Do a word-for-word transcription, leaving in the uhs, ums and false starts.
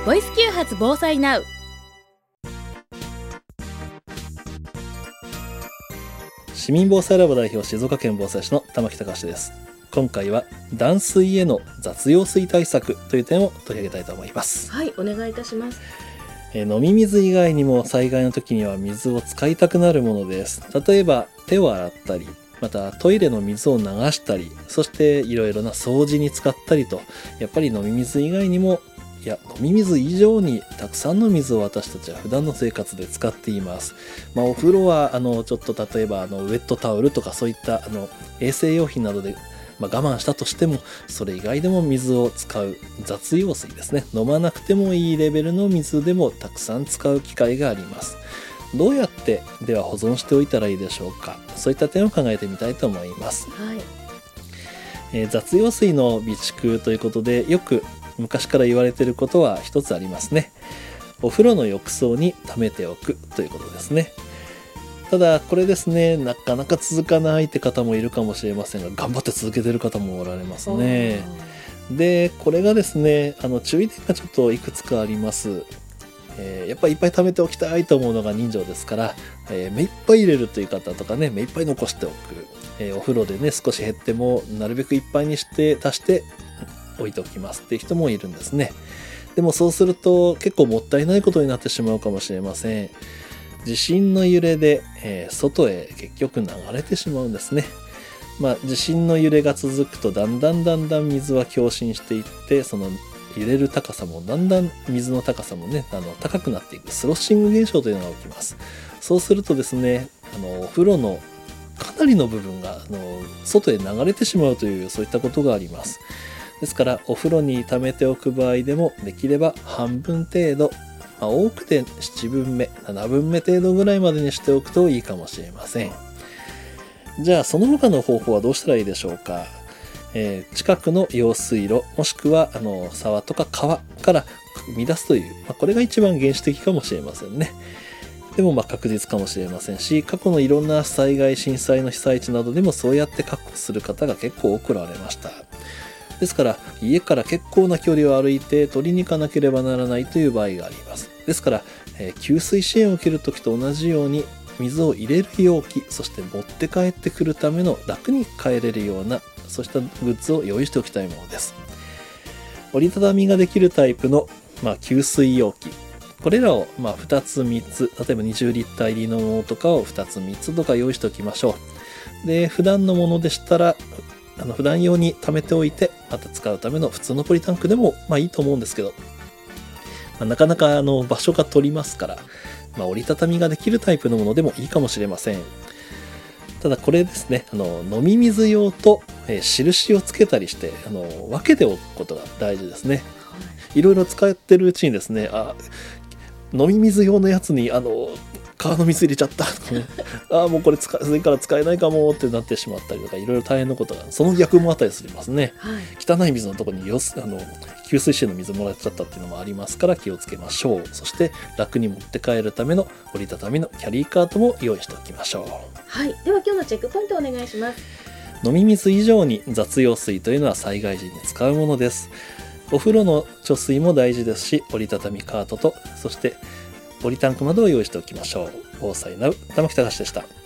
ボイス啓発防災ナウ。 市民防災ラボ代表、静岡県防災士の玉木隆です。今回は断水への雑用水対策という点を取り上げたいと思います。 はい、お願いいたします。 えー、飲み水以外にも災害の時には水を使いたくなるものです。例えば手を洗ったり、またトイレの水を流したり、そしていろいろな掃除に使ったりと、やっぱり飲み水以外にも、いや飲み水以上にたくさんの水を私たちは普段の生活で使っています。まあ、お風呂はあのちょっと例えばあのウェットタオルとかそういったあの衛生用品などで、まあ、我慢したとしても、それ以外でも水を使う雑用水ですね。飲まなくてもいいレベルの水でもたくさん使う機会があります。どうやってでは保存しておいたらいいでしょうか。そういった点を考えてみたいと思います。 はい。 えー、雑用水の備蓄ということで、よく昔から言われていることは一つありますね。お風呂の浴槽に溜めておくということですね。ただこれですね、なかなか続かないって方もいるかもしれませんが、頑張って続けてる方もおられますね。でこれがですね、あの注意点がちょっといくつかあります。えー、やっぱりいっぱい貯めておきたいと思うのが人情ですから、えー、目いっぱい入れるという方とかね、目いっぱい残しておく、えー、お風呂でね少し減ってもなるべくいっぱいにして足して置いておきますっていう人もいるんですね。でもそうすると結構もったいないことになってしまうかもしれません。地震の揺れで、えー、外へ結局流れてしまうんですね。まあ、地震の揺れが続くとだんだんだんだん水は共振していって、その揺れる高さもだんだん水の高さもね、あの高くなっていくスロッシング現象というのが起きます。そうするとですね、あのお風呂のかなりの部分があの外へ流れてしまうという、そういったことがあります。ですからお風呂に溜めておく場合でも、できれば半分程度、まあ、多くてななぶんめななぶんめ程度ぐらいまでにしておくといいかもしれません。じゃあその他の方法はどうしたらいいでしょうか。えー、近くの用水路、もしくはあの沢とか川から生み出すという、まあ、これが一番原始的かもしれませんね。でもまあ確実かもしれませんし、過去のいろんな災害震災の被災地などでもそうやって確保する方が結構多くおられました。ですから家から結構な距離を歩いて取りに行かなければならないという場合があります。ですから、えー、給水支援を受けるときと同じように、水を入れる容器、そして持って帰ってくるための楽に帰れるような、そうしたグッズを用意しておきたいものです。折りたたみができるタイプの、まあ、給水容器、これらをまあふたつみっつ、例えばにじゅうリッター入りのものとかをふたつみっつとか用意しておきましょう。で普段のものでしたら、あの普段用に貯めておいて、また使うための普通のポリタンクでもまあいいと思うんですけど、まあ、なかなかあの場所が取りますから、まあ、折りたたみができるタイプのものでもいいかもしれません。ただこれですね、あの飲み水用と、えー、印をつけたりしてあの分けておくことが大事ですね。いろいろ使ってるうちにですね、あ飲み水用のやつにあの川の水入れちゃったとかね、あもうこれ使いから使えないかもってなってしまったりとか、いろいろ大変なことが、その逆もあったりしますね。はい、汚い水のところによすあの給水支援の水もらっちゃったっていうのもありますから、気をつけましょう。そして楽に持って帰るための折りたたみのキャリーカートも用意しておきましょう。 はい、では今日のチェックポイントをお願いします。 飲み水以上に雑用水というのは災害時に使うものです。お風呂の貯水も大事ですし、折りたたみカートと、そしてポリタンクなどを用意しておきましょう。防災ナウ、玉木隆でした。